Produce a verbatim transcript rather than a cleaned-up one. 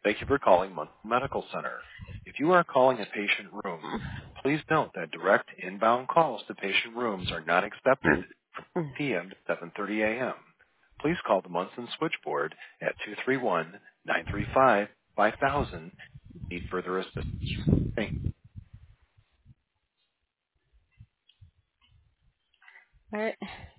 Thank you for calling Munson Medical Center. If you are calling a patient room, please note that direct inbound calls to patient rooms are not accepted from eight p.m. to seven thirty a.m. Please call the Munson switchboard at two three one, nine three five, five thousand. Need further assistance. Thank you. All right.